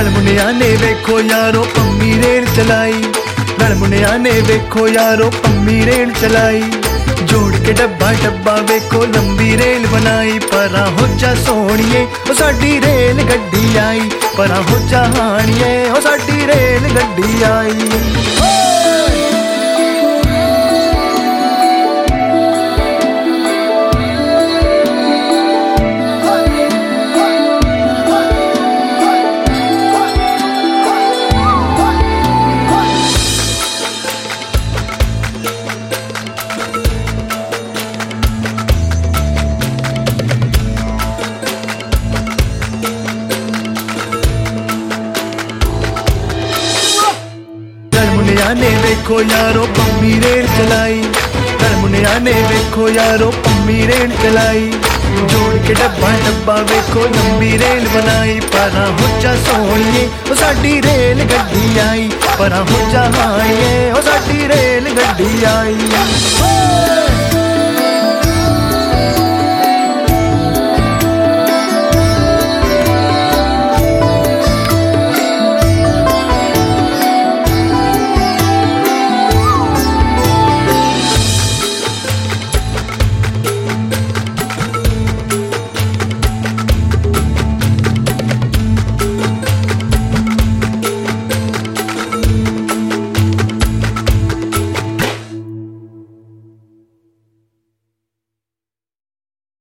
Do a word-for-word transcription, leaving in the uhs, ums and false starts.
रल मुनिया ने वेखो यारो पम्मी रेल चलाई, रल मुनिया ने वेखो यारो पम्मी रेल चलाई। जोड़ के डब्बा डब्बा वेखो लंबी रेल बनाई, परा हो जा सोहणिए ओ साडी रेल गड्डी आई, परा हो जा हाणिए ओ साडी रेल गड्डी आई। रल मुनिया ने वेखो यारो पम्मी रेल चलाई, रल मुनिया ने वेखो यारो पम्मी रेल चलाई। जोड़ के डब्बा डब्बा वेखो लंबी रेल बनाई, परा हो जा सोहणिए ओ साडी रेल गड्डी आई, परा हो जा हाणिए ओ साडी रेल गड्डी आई।